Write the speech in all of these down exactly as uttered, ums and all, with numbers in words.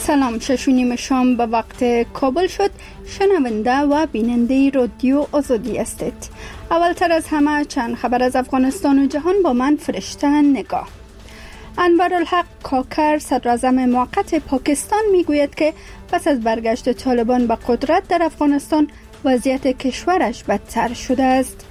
سلام، شش و نیم شام به وقت کابل شد. شنونده و بیننده رادیو آزادی هستید. اولتر از همه چند خبر از افغانستان و جهان با من فرشته نگاه. انورالحق کاکر صدراعظم موقت پاکستان میگوید که پس از برگشت طالبان به قدرت در افغانستان وضعیت کشورش بدتر شده است.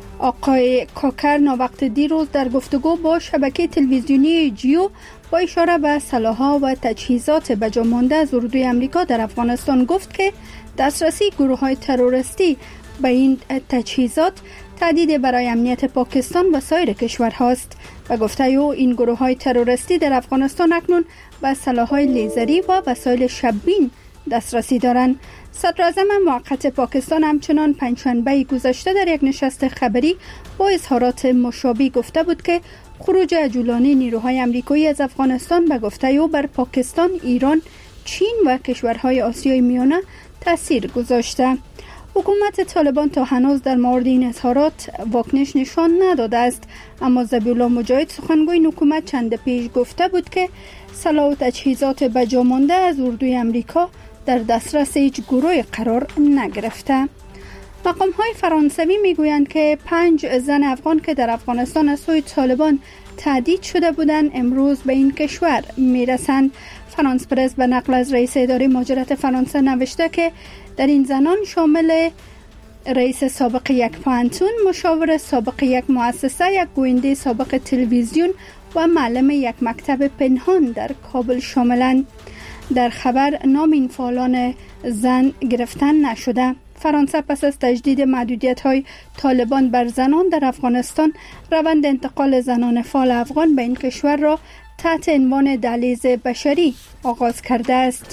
آقای کاکر ناوقت دیروز در گفتگو با شبکه تلویزیونی جیو با اشاره به سلاح‌ها و تجهیزات بجا مانده از اردوی امریکا در افغانستان گفت که دسترسی گروه‌های تروریستی به این تجهیزات تهدید برای امنیت پاکستان و سایر کشورهاست و گفته او این گروه‌های تروریستی در افغانستان اکنون به سلاح‌های لیزری و وسایل شب‌بین دسترسی دارند. صدراعظم موقت پاکستان همچنان پنجشنبه گذشته در یک نشست خبری با اظهارات مشابه گفته بود که خروج عجولانه نیروهای آمریکایی از افغانستان به گفته او بر پاکستان، ایران، چین و کشورهای آسیای میانه تاثیر گذاشته. حکومت طالبان تا هنوز در مورد این اظهارات واکنش نشان نداده است، اما ذبیح الله مجاهد سخنگوی این حکومت چند پیش گفته بود که سلاح و تجهیزات بجا مانده از اردوی آمریکا در دسترس هیچ گروه قرار نگرفته. مقام های فرانسوی میگویند که پنج زن افغان که در افغانستان از سوی طالبان تهدید شده بودند امروز به این کشور میرسند. فرانس پرس به نقل از رئیس اداره مهاجرت فرانسه نوشته که در این زنان شامل رئیس سابق یک پانتون، مشاور سابق یک مؤسسه، یک گوینده سابق تلویزیون و معلم یک مکتب پنهان در کابل شاملند. در خبر نام این فعالان زن گرفتن نشده. فرانسه پس از تجدید محدودیت‌های طالبان بر زنان در افغانستان روند انتقال زنان فعال افغان به این کشور را تحت عنوان دهلیز بشری آغاز کرده است.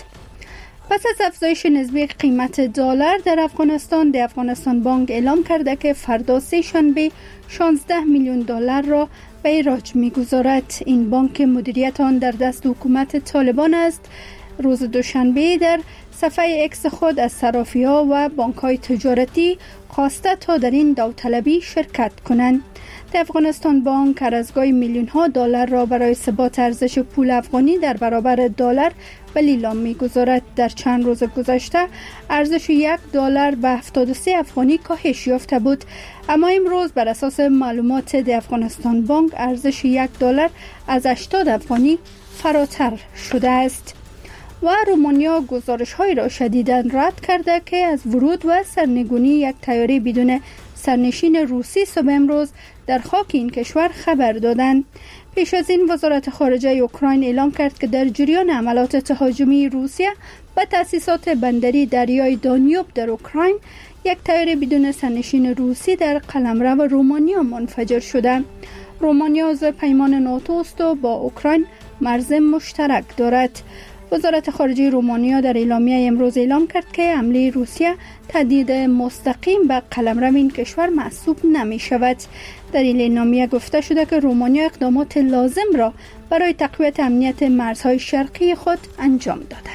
پس از افزایش نسبی قیمت دلار در افغانستان، د افغانستان بانک اعلام کرده که فردا سه شنبه شانزده میلیون دلار را به ایراج می‌گذارد. این بانک مدیریت آن در دست حکومت طالبان است. روز دوشنبه در صفحه اکس خود از صرافی‌ها و بانک‌های تجارتی خواسته تا در این داوطلبی شرکت کنند. در افغانستان بانک قرضگاه میلیون‌ها دلار را برای ثبات ارزش پول افغانی در برابر دلار به لیلام می‌گذارد. در چند روز گذشته ارزش یک دلار به هفتاد و سه افغانی کاهش یافته بود، اما امروز بر اساس معلومات د افغانستان بانک ارزش یک دلار از هشتاد افغانی فراتر شده است. و رومانیا گزارش‌های را شدیداً رد کرده که از ورود و سرنگونی یک طیاره بدون سرنشین روسی صبح امروز در خاک این کشور خبر دادند. پیش از این وزارت خارجه اوکراین اعلام کرد که در جریان عملات تهاجمی روسیه به تأسیسات بندری دریای دانیوب در اوکراین یک طیاره بدون سرنشین روسی در قلمرو رومانیا منفجر شده. رومانیا عضو پیمان ناتو است و با اوکراین مرز مشترک دارد. وزارت خارجه رومانیا در اعلامیه امروز اعلام کرد که حمله روسیه تهدید مستقیم به قلمرو این کشور محسوب نمی شود. در این اعلامیه گفته شده که رومانیا اقدامات لازم را برای تقویت امنیت مرزهای شرقی خود انجام داده.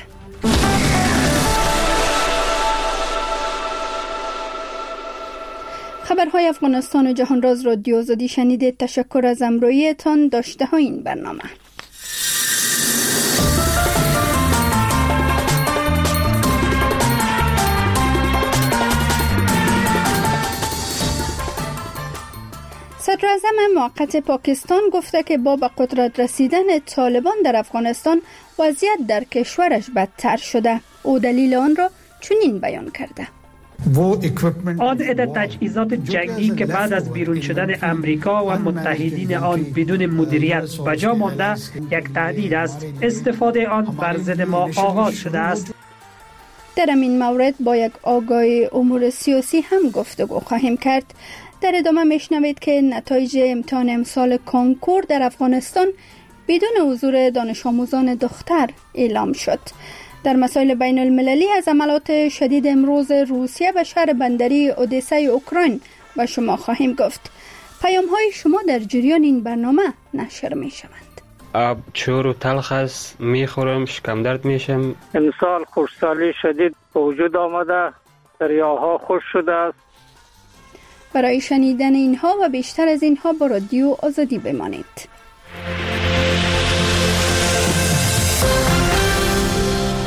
خبرهای افغانستان و جهان راز رادیو آزادی شنیدید. تشکر از همراهیتان. داشته های این برنامه. صدراعظم موقت پاکستان گفته که با به قدرت رسیدن طالبان در افغانستان وضعیت در کشورش بدتر شده. او دلیل آن را چنین بیان کرده: آن عده تجهیزات جنگی که بعد از بیرون شدن امریکا و متحدین آن بدون مدیریت بجا مانده یک تهدید است. استفاده آن بر ضد ما آغاز شده است. در این مورد با یک آگاه امور سیاسی هم گفتگو خواهیم کرد. در ادامه میشنوید که نتایج امتحان امسال کنکور در افغانستان بدون حضور دانش آموزان دختر اعلام شد. در مسائل بین المللی از عملات شدید امروز روسیه به شهر بندری اودسا اوکراین و شما خواهیم گفت. پیام های شما در جریان این برنامه نشر می شوند. آب چور و تلخ است، میخورم، شکم درد میشم. امسال خشکسالی شدید به وجود آمده، دریاها خشک شده است. برای شنیدن اینها و بیشتر از اینها با رادیو آزادی بمانید.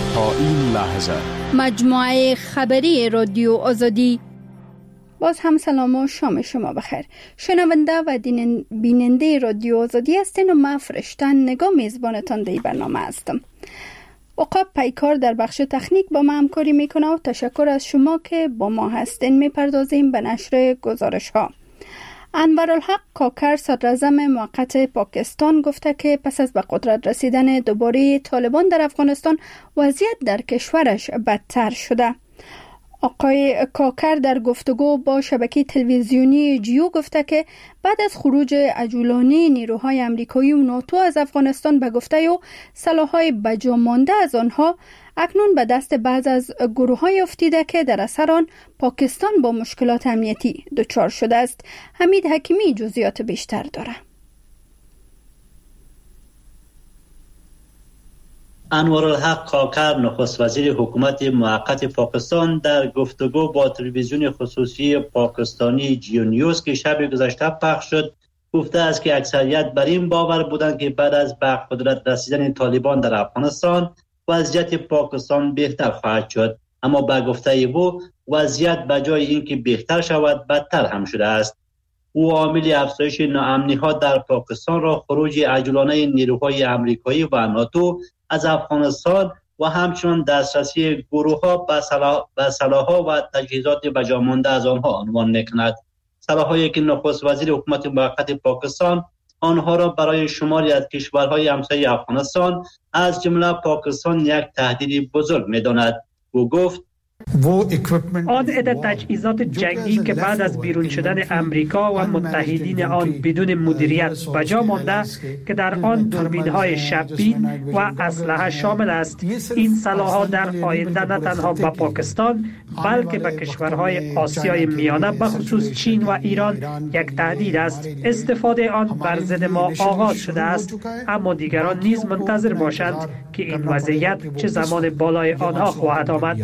لحظه. مجموعه خبری رادیو آزادی. باز هم سلام و شام شما بخیر. شنونده و بیننده رادیو آزادی هستین و من فرشتن نگاه میزبانتان در برنامه هستم. عقاب پیکار در بخش تکنیک با ما همکاری میکنه و تشکر از شما که با ما هستین. میپردازیم به نشر گزارش ها. انورالحق کاکر صدراعظم موقت پاکستان گفته که پس از به قدرت رسیدن دوباره طالبان در افغانستان وضعیت در کشورش بدتر شده. آقای کاکر در گفتگو با شبکه تلویزیونی جیو گفته که بعد از خروج عجولانه نیروهای امریکایی و ناتو از افغانستان به گفته او سلاح‌های بجا مانده از آنها اکنون به دست بعض از گروه‌های افتیده که در اثر آن پاکستان با مشکلات امنیتی دچار شده است. حمید حکیمی جزئیات بیشتر داره. انورالحق کاکر نخست وزیر حکومت موقت پاکستان در گفتگو با تلویزیون خصوصی پاکستانی جیو نیوز که شب گذشته پخش شد گفته است که اکثریت بر این باور بودند که بعد از به قدرت رسیدن طالبان در افغانستان وضعیت پاکستان بهتر خواهد شد، اما به گفته او وضعیت به جای اینکه بهتر شود بدتر هم شده است. او عامل افزایش ناامنی‌ها در پاکستان را خروج عجولانه نیروهای امریکایی و ناتو از افغانستان و همچنان دسترسی گروه‌ها به سلاح به سلاح‌ها و تجهیزات بجامانده از آنها عنوان می‌کند. سلاح‌هایی که نخست وزیر حکومت موقت پاکستان آنها را برای شماری از کشورهای همسایه افغانستان از جمله پاکستان یک تهدید بزرگ می‌داند. او گفت آن عده تجهیزات جنگی که بعد از بیرون شدن امریکا و متحدین آن بدون مدیریت بجا مانده که در آن دوربین‌های شب‌بین و اسلحه شامل است، این سلاح‌ها در آینده نه تنها به پاکستان بلکه به کشورهای آسیای میانه به خصوص چین و ایران یک تهدید است. استفاده آن بر ضد ما آغاز شده است، اما دیگران نیز منتظر باشند که این وضعیت چه زمان بالای آنها خواهد آمد.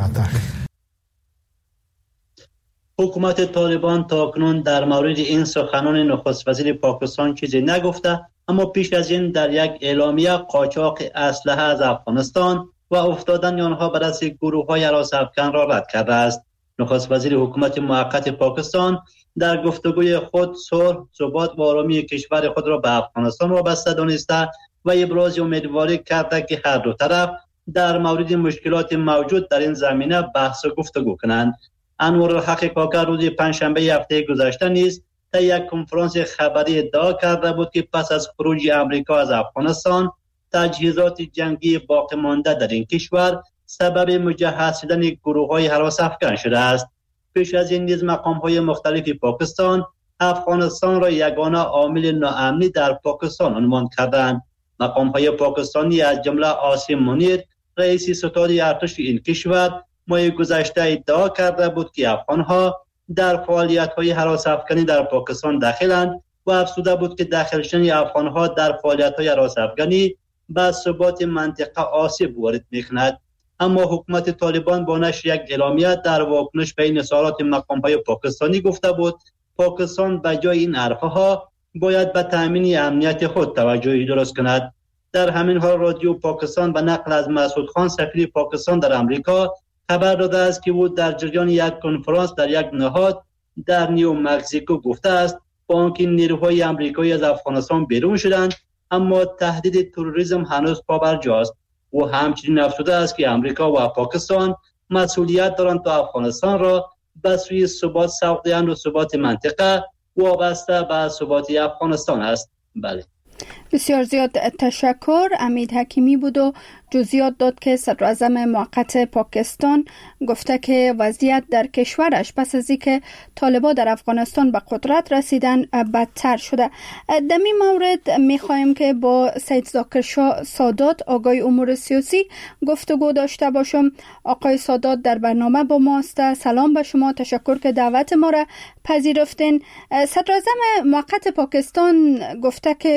حکومت طالبان تاکنون در مورد این سخنان نخست وزیر پاکستان چیزی نگفته، اما پیش از این در یک اعلامیه قاچاق اسلحه از افغانستان و افتادن آنها به دست گروه‌های هراس‌افکن را رد کرده است. نخست وزیر حکومت موقت پاکستان در گفتگوی خود صلح، ثبات و آرامی کشور خود را به افغانستان وابسته دانسته و ابراز امیدواری کرده که هر دو طرف در مورد مشکلات موجود در این زمینه بحث و گفتگو کنند. انورالحق کاکر روز پنجشنبه هفته گذشته نیز در یک کنفرانس خبری ادعا کرده بود که پس از خروج امریکا از افغانستان تجهیزات جنگی باقی مانده در این کشور سبب مجهز شدن گروه‌های هراس‌افکن شده است. پیش از این نیز مقام‌های مختلف پاکستان افغانستان را یگانه عامل ناامنی در پاکستان عنوان کردند. مقام‌های پاکستانی از جمله عاصم منیر رئیس ستاد ارتش این کشور ماه گذشته ادعا کرده بود که افغان‌ها در فعالیت‌های هراس‌افکنی در پاکستان داخلند و افزوده بود که داخل شدن افغان‌ها در فعالیت‌های هراس‌افکنی به ثبات منطقه آسیب وارد می‌کند. اما حکومت طالبان با نشر یک اعلامیه در واکنش به این اظهارات مقام‌های پاکستانی گفته بود پاکستان به جای این حرف‌ها باید به تامین امنیت خود توجهی درست کند. در همین حال رادیو پاکستان به نقل از مسعود خان سفیر پاکستان در آمریکا خبر داده است که او در جریان یک کنفرانس در یک نهاد در نیو مکزیکو گفته است با آنکه نیروهای آمریکایی از افغانستان بیرون شدند اما تهدید تروریسم هنوز پابرجاست. او همچنین افزوده است که آمریکا و پاکستان مسئولیت دارند تا افغانستان را به سوی ثبات سوق دهند و ثبات منطقه وابسته به ثبات افغانستان است. بله. بسیار زیاد تشکر. امید حکیمی بود و جزئیات داد که صدراعظم موقت پاکستان گفته که وضعیت در کشورش پس از اینکه طالبان در افغانستان به قدرت رسیدن بدتر شده. در این مورد میخوایم که با سید ذاکر سادات آقای امور سیاسی گفتگو داشته باشم. آقای سادات در برنامه با ما است. سلام به شما، تشکر که دعوت ما را پذیرفتین. صدراعظم موقت پاکستان گفته که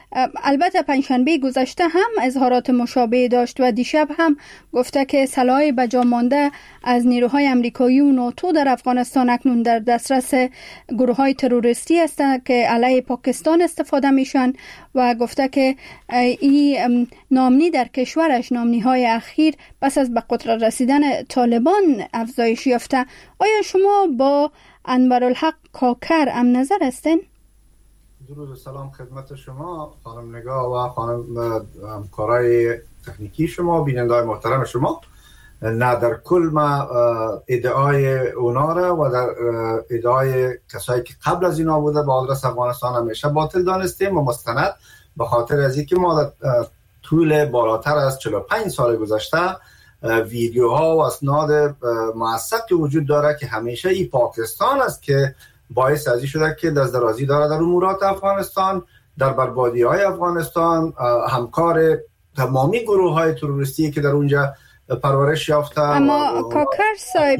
البته پنجشنبه گذشته هم اظهارات مشابه داشت و دیشب هم گفته که سلاح بجا مانده از نیروهای امریکایی و ناتو در افغانستان اکنون در دسترس گروه‌های تروریستی است که علیه پاکستان استفاده میشن و گفته که این نامنی در کشورش، نامنی‌های اخیر پس از به قدرت رسیدن طالبان افزایش یافته. آیا شما با انورالحق کاکر هم نظر هستین؟ درود و سلام خدمت شما خانم نگاه و خانم همکارای تکنیکی شما، بیننده‌های محترم شما. نه در کل ما ادعای اونا را و در ادعای کسایی که قبل از اینا بوده به آدرس افغانستان همیشه باطل دانستیم و مستند، به خاطر از اینکه ما در طول بالاتر از چهل و پنج سال گذشته ویدیوها و اسناد موثقی وجود داره که همیشه ای پاکستان است که باعث ازی شده که دست درازی داره در امورات افغانستان، در بربادی های افغانستان، همکار تمامی گروه های تروریستی که در اونجا پرورش یافته. اما کاکر صاحب،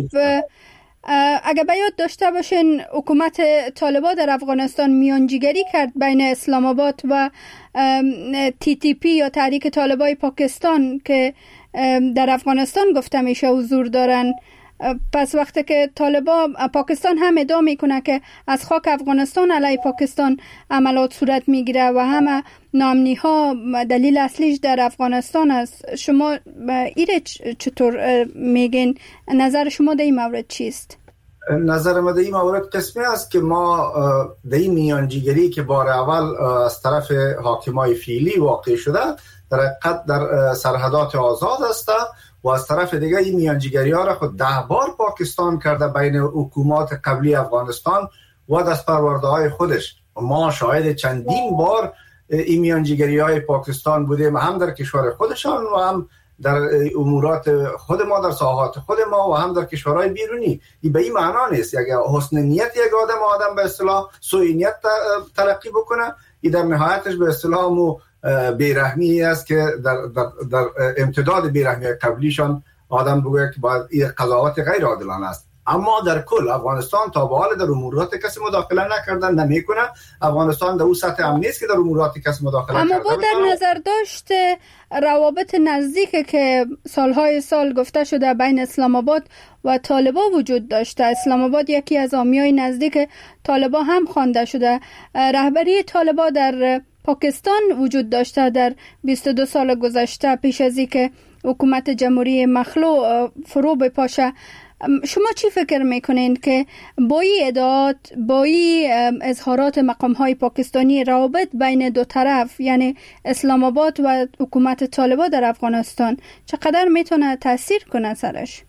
اگه به یاد داشته باشین حکومت طالبان در افغانستان میانجیگری کرد بین اسلام آباد و تی تی پی یا تحریک طالبان پاکستان که در افغانستان گفته میشه حضور دارن. پس وقتی که طالبان، پاکستان هم ادعا میکنه که از خاک افغانستان علیه پاکستان عملات صورت میگیره و همه نامنی ها دلیل اصلیش در افغانستان است. شما ایره چطور میگین؟ نظر شما در این مورد چیست؟ نظر ما در این مورد قسمی است که ما در این میانجیگری که بار اول از طرف حاکمای فعلی واقع شده در حقیقت در سرحدات آزاد است و از طرف دیگه این میانجیگری ها را خود ده بار پاکستان کرده بین حکومات قبلی افغانستان و دست پرورده های خودش. ما شاهد چندین بار این میانجیگری های پاکستان بودیم، هم در کشور خودشان و هم در امورات خود ما، در ساحات خود ما و هم در کشورهای بیرونی. این به این معنا نیست اگه حسن نیت یک آدم آدم به اصطلاح سوء نیت تلقی بکنه، این در نهایتش به اصطلاح مو بیرحمی است که در, در, در امتداد بیرحمی قبلیشان آدم بگوید که باید این قضاوت غیر عادلانه است. اما در کل افغانستان تا به حال در امورات کسی مداخله نکردن، نمیکنه. افغانستان در اون سطح امنی است که در امورات کسی مداخله اما کرده. اما با در نظر داشت روابط نزدیک که سالهای سال گفته شده بین اسلام آباد و طالبان وجود داشته، اسلام آباد یکی از حامیای نزدیک طالبان هم خوانده شده، رهبری طالبان در پاکستان وجود داشته در بیست و دو سال گذشته پیش از اینکه حکومت جمهوری مخلوع فرو بپاشه. شما چی فکر میکنین که با این ادعات، با این اظهارات مقام‌های پاکستانی، روابط بین دو طرف یعنی اسلام آباد و حکومت طالبان در افغانستان چقدر میتونه تاثیر کنه سرش؟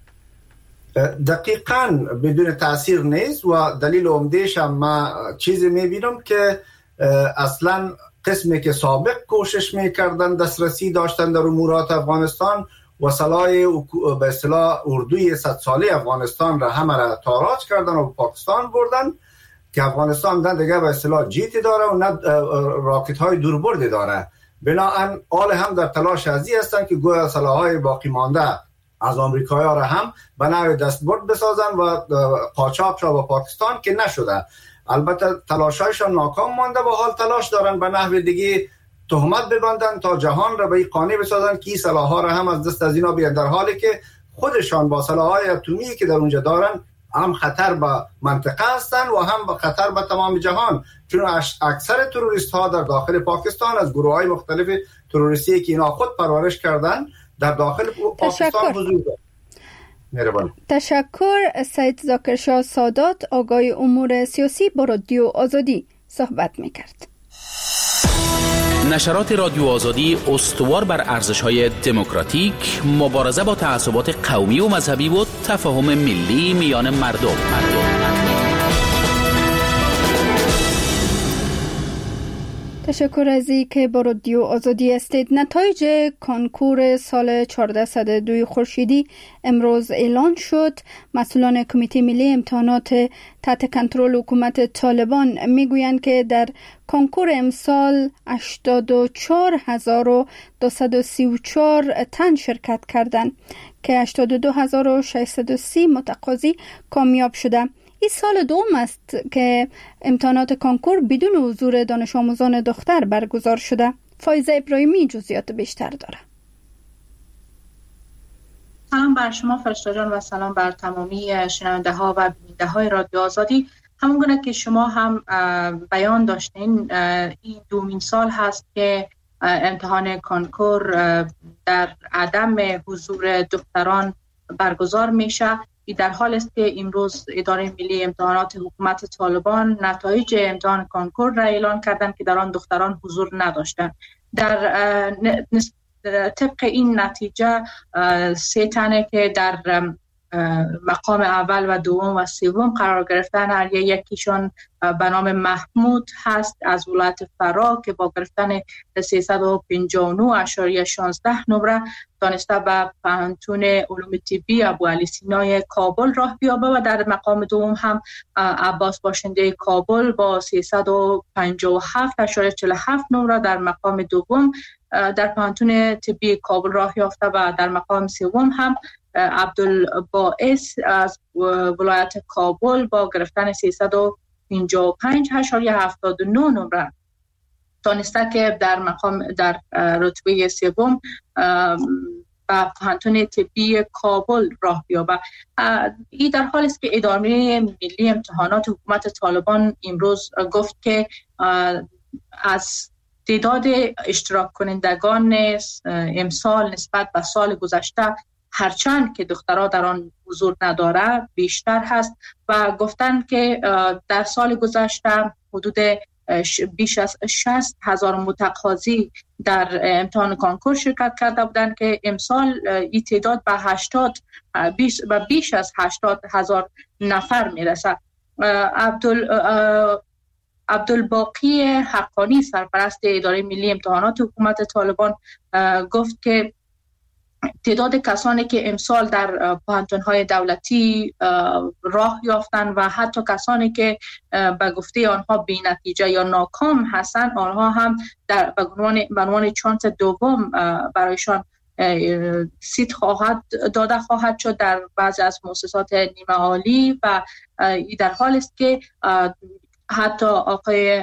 دقیقاً بدون تاثیر نیست و دلیل عمده‌اش هم ما چیزی میبینم که اصلاً قسمی که سابق کوشش میکردن دسترسی داشتن در امورات افغانستان و سلاح به اصطلاح اردوی صد ساله افغانستان را همه را تاراج کردن و پاکستان بردن که افغانستان نه دیگه به اصطلاح جیتی داره و نه راکت های دوربردی داره. بنابراین آل هم در تلاش ازی هستن که گویا سلاح های باقی مانده از آمریکایی ها را هم به نوع دستبرد بسازن و قاچاق شا با پاکستان که نشده. البته تلاشایشان ناکام مانده و حال تلاش دارن به نحو دیگه تهمت ببندن تا جهان را به این قانع بسازن که این سلاح‌ها را هم از دست از اینا بیان، در حالی که خودشان با سلاح‌های اتمی که در اونجا دارن هم خطر به منطقه هستن و هم خطر به تمام جهان، چون اکثر تروریست ها در داخل پاکستان از گروه‌های مختلف تروریستی که اینا خود پرورش کردن در داخل پاکستان حضور دارند. مهربان. تشکر. سید ذاکرشاه سادات، آگاه امور سیاسی، با رادیو آزادی صحبت میکرد. نشرات رادیو آزادی استوار بر ارزش‌های دموکراتیک، مبارزه با تعصبات قومی و مذهبی و تفاهم ملی میان مردم. مردم. تشکر از این که با رادیو آزادی هستید. نتایج کنکور سال چهارصد و دو خورشیدی امروز اعلان شد. مسئولان کمیته ملی امتحانات تحت کنترل حکومت طالبان میگویند که در کنکور امسال هشتاد و چهار هزار و دویست و سی و چهار تن شرکت کردند که هشتاد و دو هزار و ششصد و سی متقاضی کامیاب شده. این سال دوم است که امتحانات کنکور بدون حضور دانش آموزان دختر برگزار شده. فایزه ابراهیمی جزئیات بیشتر داره. سلام بر شما فرشته جان و سلام بر تمامی شنونده ها و بیننده های رادیو آزادی. همونگونه که شما هم بیان داشتین، این دومین سال هست که امتحان کنکور در عدم حضور دختران برگزار میشه. این در حال است که امروز اداره ملی امتحانات حکومت طالبان نتایج امتحان کنکور را اعلان کردند که در آن دختران حضور نداشتند. در طبق این نتیجه سه تنه که در مقام اول و دوم و سوم قرار گرفتن، هر یکیشون به نام محمود هست از ولایت فرا که با گرفتن سیصد و پنجاه و نه اشاریه شانزده نمره دانسته به پانتون علوم طبی ابوعلی سینای کابل راه بیابه و در مقام دوم هم عباس باشنده کابل با سیصد و پنجاه و هفت اشاریه چهل و هفت نمره در مقام دوم در پانتون طبی کابل راه یافته و در مقام سوم هم عبدالباعث از ولایت کابل با گرفتن سیصد و پنجاه و پنج اشاریه هفتاد و نه نمره دانسته که در مقام در رتبه سوم با پانتون طبی کابل راه بیابه. این در حالی است که اداره ملی امتحانات حکومت طالبان امروز گفت که از تعداد اشتراک کنندگان امسال نسبت به سال گذشته هرچند که دخترها در آن حضور نداره بیشتر هست و گفتن که در سال گذشته حدود بیش از شصت هزار متقاضی در امتحان کنکور شرکت کرده بودند که امسال این تعداد به هشتاد بیش و بیش از هشتاد هزار نفر میرسه. عبدال عبدالباقی حقانی سرپرست اداره ملی امتحانات حکومت طالبان گفت که تعداد کسانی که امسال در پانتون‌های دولتی راه یافتند و حتی کسانی که به گفته آنها بی‌نتیجه یا ناکام هستند، آنها هم در به عنوان چانس دوم برایشان سیت خواهد داده خواهد شد در بعضی از مؤسسات نیمه عالی و در حال است که حتی آقای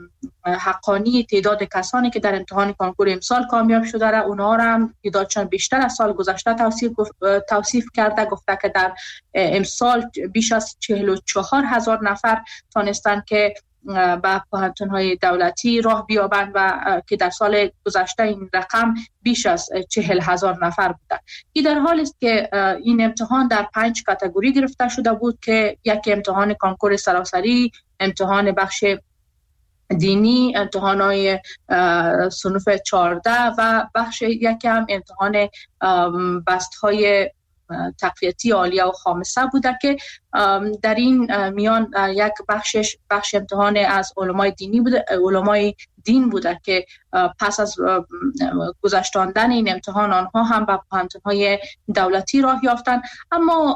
حقانی تعداد کسانی که در امتحان کنکور امسال کامیاب شده را اونها را هم تعدادشان بیشتر از سال گذشته توصیف توصیف کرده. گفته که در امسال بیش از چهل و چهار هزار نفر تانستند که به پانتون‌های دولتی راه بیابند و که در سال گذشته این رقم بیش از چهل هزار نفر بوده. این در حالی است که این امتحان در پنج کاتگوری گرفته شده بود که یکی امتحان کنکور سراسری، امتحان بخش دینی، امتحانات صنف چهارده و بخش یکی هم امتحان بست‌های تقویتی عالیه و خامسه بوده که در این میان یک بخشش بخش امتحان از علمای دینی بوده علمای دین بوده که پس از گذشتاندن این امتحان آنها هم به پانتون‌های دولتی راه یافتند. اما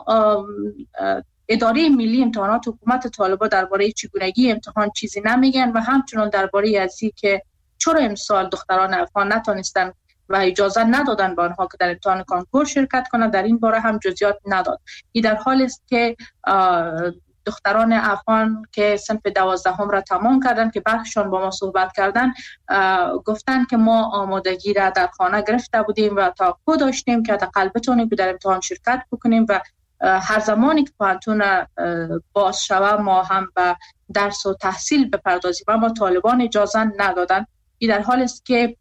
اداره ملی امتحانات حکومت طالبان درباره چگونگی امتحان چیزی نمیگن و همچنان درباره ازی که چرا امسال دختران افغان نتونستن و اجازه ندادن به آنها که در امتحان کنکور شرکت کنند در این باره هم جزئیات نداد. این در حالی است که دختران افغان که صنف دوازدهم را تمام کردن که برخشان با ما صحبت کردن گفتن که ما آمادگی را در خانه گرفته بودیم و توقع داشتیم که حداقل بتونیم در امتحان شرکت بکنیم و هر زمانی که پانتون باز شود ما هم به درس و تحصیل بپردازیم، اما طالبان اجازه ندادن. این در حالی است که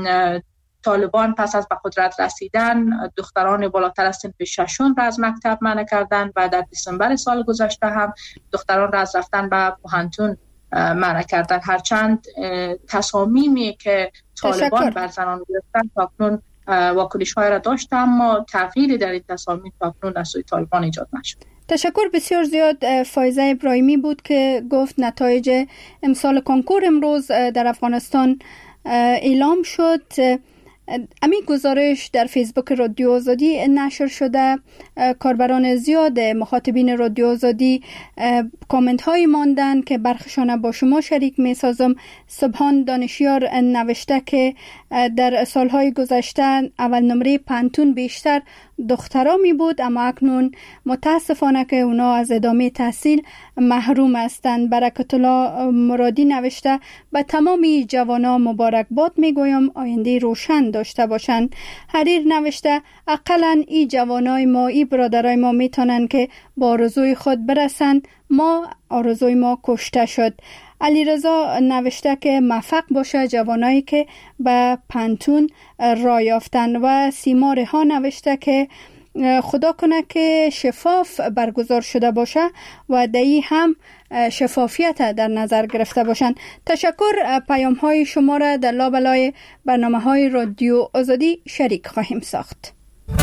طالبان پس از به قدرت رسیدن دختران بالاتر از صنف ششم را از مکتب منع کردند و در دسامبر سال گذشته هم دختران را از رفتن به پانتون منع کردند. هرچند تصامیمی که طالبان بر زنان گرفتن تاکنون واکنش های را داشت، اما تغییری در این تصامیم تاکنون از سوی طالبان ایجاد نشد. تشکر بسیار زیاد. فایزه ابراهیمی بود که گفت نتایج امسال کنکور امروز در افغانستان اعلام شد. امی گزارش در فیسبوک رادیو آزادی نشر شده. کاربران زیاد مخاطبین رادیو آزادی کامنت های ماندن که برخشانه با شما شریک می سازم. سبحان دانشیار نوشته که در سالهای گذشته اول نمره پانتون بیشتر دخترا می بود، اما اکنون متاسفانه که اونا از ادامه تحصیل محروم هستند. برکت الله مرادی نوشته به تمامی جوانا مبارکباد می گویم، آینده روشن داشته باشند. حریر نوشته اقلاً ای جوانای ما، ای برادرای ما می تونن که با آرزوی خود برسند، ما آرزوی ما کشته شد. علی رضا نوشته که موفق باشه جوانایی که به پنتون راه یافتن. و سیما رها نوشته که خدا کنه که شفاف برگزار شده باشه و دایی هم شفافیت در نظر گرفته باشند. تشکر. پیام های شما را در لابلای برنامه های رادیو آزادی شریک خواهیم ساخت.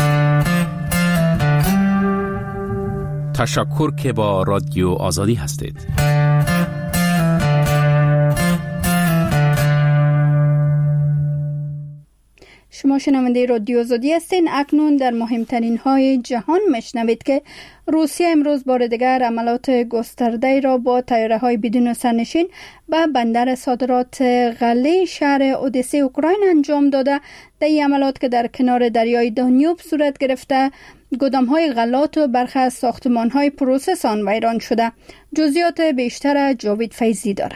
تشکر که با رادیو آزادی هستید. شما شنونده رادیو آزادی هستین. اکنون در مهمترین های جهان میشنوید که روسیه امروز بار دیگر عملیات گسترده را با طیاره های بدون سرنشین به بندر صادرات غله شهر اودسه اوکراین انجام داده. در این عملیات که در کنار دریای دانیوب صورت گرفته، گودام های غلات و برخی از ساختمان های پروسس آن ویران شده. جزئیات بیشتر جاوید فیضی داره.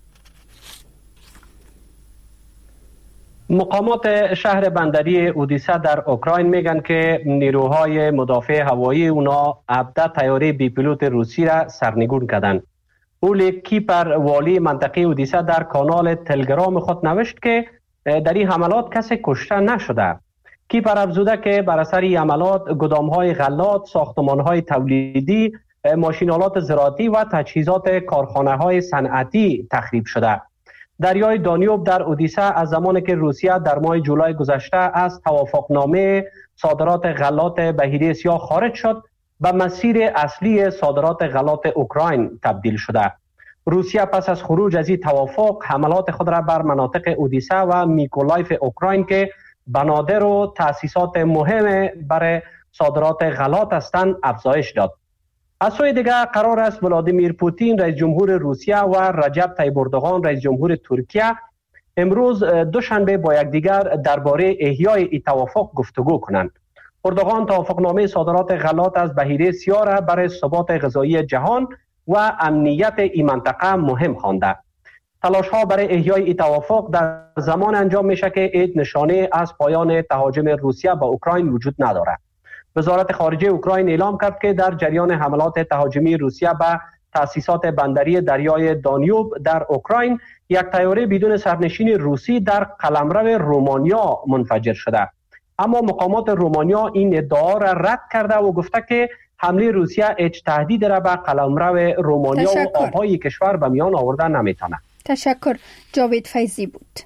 مقامات شهر بندری اودیسه در اوکراین میگن که نیروهای مدافع هوایی اونا هفده طیاره بی پیلوت روسی را سرنگون کردند. اولی کیپر والی منطقه اودیسه در کانال تلگرام خود نوشت که در این حملات کسی کشته نشده. کیپر افزوده که بر اثر این حملات گودام‌های غلات، ساختمان‌های تولیدی، ماشین‌آلات زراعتی و تجهیزات کارخانه‌های صنعتی تخریب شده. دریای دانیوب در اودیسه از زمانی که روسیه در ماه جولای گذشته از توافقنامه صادرات غلات بحیره سیاه خارج شد، به مسیر اصلی صادرات غلات اوکراین تبدیل شده. روسیه پس از خروج از این توافق حملات خود را بر مناطق اودیسه و میکولایف اوکراین که بنادر و تأسیسات مهم برای صادرات غلات هستند افزایش داد. از سوی دیگر قرار است ولادیمیر پوتین رئیس جمهور روسیه و رجب طیب اردوغان رئیس جمهور ترکیه امروز دوشنبه با یکدیگر درباره احیای این توافق گفتگو کنند. اردوغان توافقنامه صادرات غلات از بحیره سیاه را برای ثبات غذایی جهان و امنیت این منطقه مهم خوانده. تلاش ها برای احیای این توافق در زمان انجام میشه که عید نشانه از پایان تهاجم روسیه به اوکراین وجود ندارد. وزارت خارجه اوکراین اعلام کرد که در جریان حملات تهاجمی روسیه به تأسیسات بندری دریای دانیوب در اوکراین یک طیاره بدون سرنشین روسی در قلمرو رومانیا منفجر شده. اما مقامات رومانیا این ادعا را رد کرده و گفته که حمله روسیه هیچ تهدید را به قلمرو رومانیا تشکر. و آبهای کشور به میان آورده نمیتونه. تشکر. جاوید فیضی بود.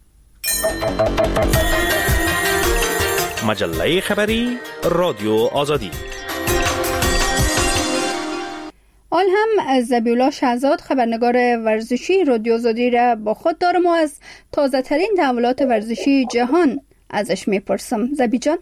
مجله خبری رادیو آزادی. آل هم ذبیحالله شهزاد خبرنگار ورزشی رادیو آزادی را با خود دارم و از تازه ترین تحولات ورزشی جهان ازش میپرسم. زبی جان.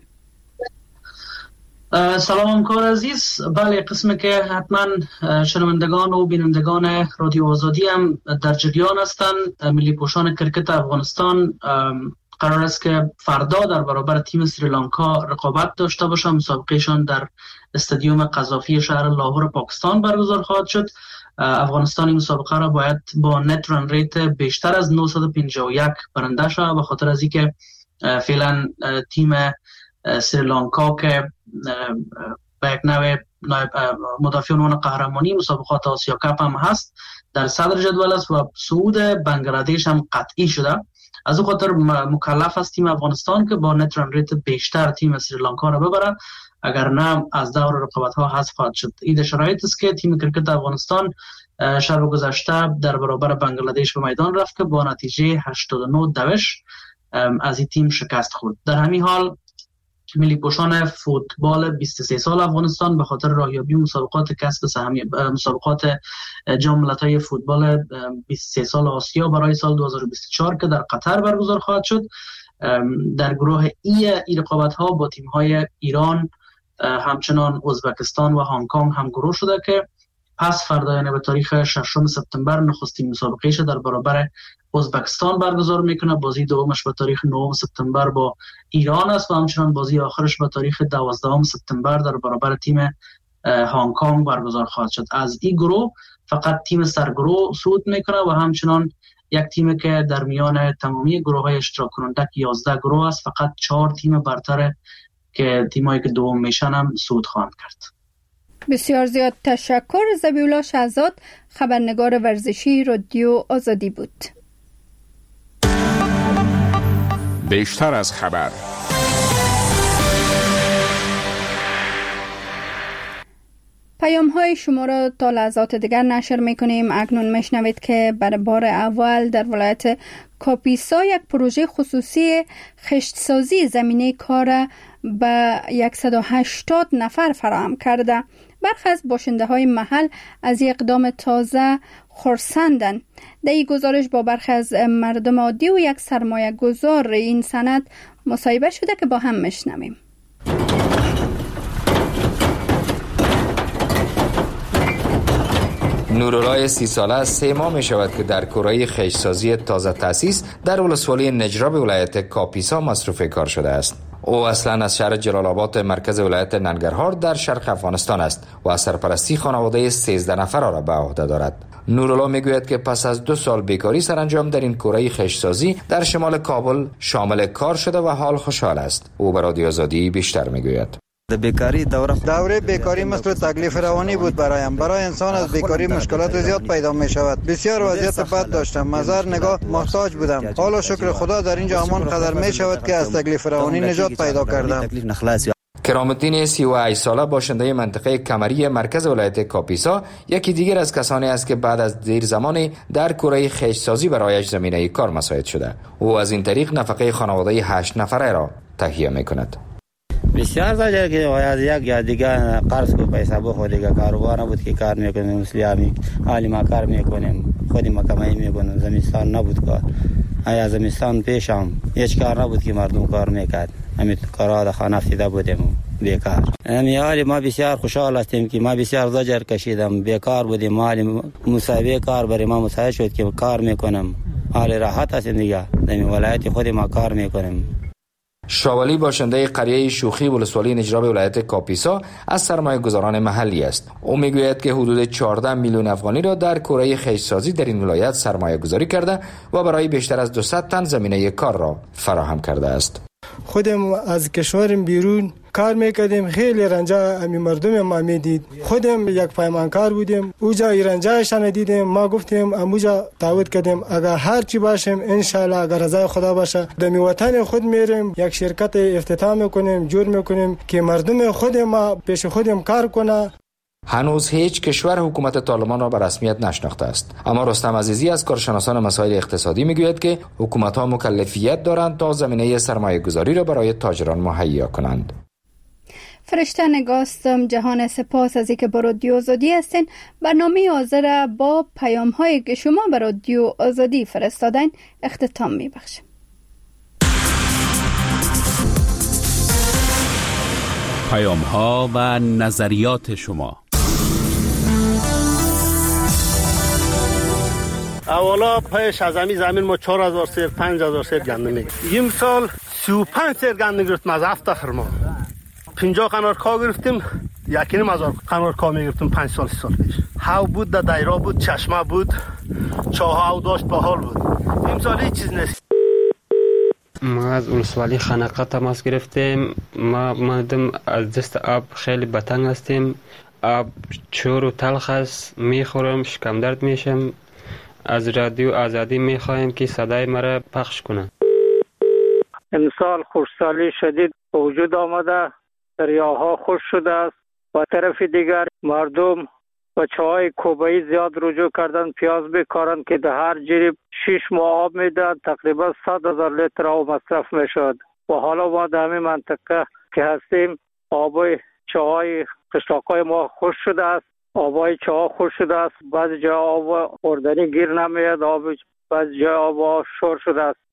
سلام همکار عزیز. بله، قسمی که حتما شنوندگان و بینندگان رادیو آزادی هم در جریان هستند، ملی پوشان کرکت افغانستان قرار است که فردا در برابر تیم سریلانکا رقابت داشته باشند. مسابقهشان در استادیوم قذافی شهر لاهور پاکستان برگزار خواهد شد. افغانستان این مسابقه را باید با نت رن ریت بیشتر از نهصد و پنجاه و یک برنده شود، به خاطر از اینکه فعلا تیم سریلانکا که به یک نوع مدافع عنوان قهرمانی مسابقات آسیا کاپ هم هست در صدر جدول است و صعود بنگلادش هم قطعی شده. از او خاطر مکلف است تیم افغانستان که با نت رن ریت بیشتر تیم سریلانکا را ببرد، اگر نه از دور رقابت ها حذف خواهد شد. این شرایط است که تیم کرکت افغانستان شب گذشته در برابر بنگلادش به میدان رفت که با نتیجه هشتاد و نه دوش از این تیم شکست خورد. در همین حال ملی پوشان فوتبال بیست و سه سال افغانستان به خاطر راهیابی مسابقات کسب سهمیه مسابقات جام ملت‌های فوتبال بیست و سه سال آسیا برای سال دو هزار و بیست و چهار که در قطر برگزار خواهد شد، در گروه ای ای رقابت‌ها با تیم‌های ایران، همچنان ازبکستان و هنگ کنگ هم گروه شده که پس فردا، یعنی به تاریخ ششم سپتامبر، نخستین مسابقهش در برابر ازبکستان برگزار میکنه. بازی دومش به تاریخ نهم سپتامبر با ایران است و همچنان بازی آخرش به تاریخ دوازدهم سپتامبر در برابر تیم هنگ کنگ برگزار خواهد شد. از این گروه فقط تیم سرگروه صعود میکنه و همچنان یک تیمی که در میان تمامی گروه های اشتراک کننده که یازده گروه است، فقط چهار تیم برتر که تیمایی که دوم میشن هم صعود خواهند کرد. بسیار زیاد تشکر. ذبیح‌الله شهزاد، خبرنگار ورزشی رادیو آزادی بود. بیشتر از خبر. پیام های شما را تا لحظات دیگر نشر میکنیم. اکنون میشنوید که برای بار اول در ولایت کاپیسا یک پروژه خصوصی خشتسازی زمینه کار به صد و هشتاد نفر فراهم کرده. برخی از باشنده های محل از اقدام تازه خرسندند. در این گزارش با برخی از مردم عادی و یک سرمایه گذار این سند مصاحبه شده که با هم میشنویم. نورالله سی ساله سه ماه می شود که در کره خشتسازی تازه تأسیس در ولسوالی نجراب ولایت کاپیسا مصروف کار شده است. او اصلا از شهر جلال آباد مرکز ولایت ننگرهار در شرق افغانستان است و از سرپرستی خانواده سیزده نفره را به عهده دارد. نورالله میگوید که پس از دو سال بیکاری سرانجام در این کره خشتسازی در شمال کابل شامل کار شده و حال خوشحال است. او به رادیو آزادی بیشتر میگوید. بیکاری دوره دوره بیکاری مثل تکلیف روانی بود برایم. برای انسان از بیکاری مشکلات زیاد پیدا می شود. بسیار وضعیت بد داشتم. مزار نگاه محتاج بودم. حالا شکر خدا در اینجا همان قدر می شود که از تکلیف روانی نجات پیدا کردم. کرام الدین سی و هشت ساله باشنده منطقه کمری مرکز ولایت کاپیسا یکی دیگر از کسانی است که بعد از دیر زمانی در کره خشتسازی برایش زمینه کار مساعد شده. او از این طریق نفقه خانواده هشت نفره را تهیه می کند. بسیار زاجر که از یک یا دیگه قرض کو پیسه بخور دیگه کاروبار نبود که کار میکنیم. مسلمی حالی ما کار میکنیم، خودی ما کمایی میکنیم. زمستان نبود کار. آیا زمستان پیشم هیچ کار نبود که مردم کار میکرد. همین کارا در خانه افتیده بودیم بیکار. همین حالی ما بسیار خوشحال هستیم که ما بسیار زاجر کشیدم، بیکار بودیم. حالی مسابقه کار برای ما مساعد شد که کار میکنم. حالی راحت هستیم دیگه. در ولایت خودی ما کار میکنیم. شاولی باشنده قریه شوخی ولسوالی نجراب ولایت کاپیسا از سرمایه گذاران محلی است. او میگوید که حدود چهارده میلیون افغانی را در کره خشتسازی در این ولایت سرمایه گذاری کرده و برای بیشتر از دویست تن زمینه کار را فراهم کرده است. خودم از کشورم بیرون کار میکردیم، خیلی رنجا امی مردم ما میدید. خودم یک پیمانکار بودیم، اوجا رنجایشان دیدیم. ما گفتیم اموجا تعهد کردیم اگر هر چی باشیم انشالله اگر رضای خدا باشه دمی وطن خود میریم یک شرکت افتتاح میکنیم، جور میکنیم که مردم خود ما پیش خودم کار کنه. هنوز هیچ کشور حکومت طالبان را به رسمیت نشناخته است، اما رستم عزیزی از کارشناسان مسائل اقتصادی میگوید که حکومت‌ها مکلفیت دارند تا زمینه سرمایه گذاری را برای تاجران مهیا کنند. فرشته نگاستم جهان سپاس از اینکه با رادیو آزادی هستین. برنامه حاضر با پیام هایی که شما به رادیو آزادی فرستادین اختتام میبخشم. پیام ها و نظریات شما. اولا پیش از همین زمین ما چهار هزار سیر پنج هزار سیر گندم میگرفتیم. این سال سی و پنج سیر گندم گرفتیم از هفت خرما. پنجاه قنار کا گرفتیم، یکی نیم هزار قنار کا میگرفتیم پنج سال سی سال پیش. هاو بود، در دایره بود، چشمه بود، چاه هاو داشت، باحال بود. این سال هیچ چیز نیست. ما از ولسوالی خنقه تماس گرفتیم. ما مردم از دست آب خیلی بتنگ هستیم. آب چور و تلخ است، میخورم شکم درد میشم. از رادیو آزادی میخوایم که صدای مرا پخش کنه. امسال خشکسالی شدید به وجود آمده، دریاها خشک شده است. و طرف دیگر مردم و چاهای کوبایی زیاد رجوع کردن، پیاز بکارن که در هر جریب شش ماه آب میدن، تقریبا صد هزار لیتر آب مصرف میشد. و حالا ما در همین منطقه که هستیم آبای چاهای قشلاقای ما خشک شده است. آبای چاه خشک شده است. بعضی جا آب خوردنی گیر نمیاد، آب بعضی جا آب شور شده است.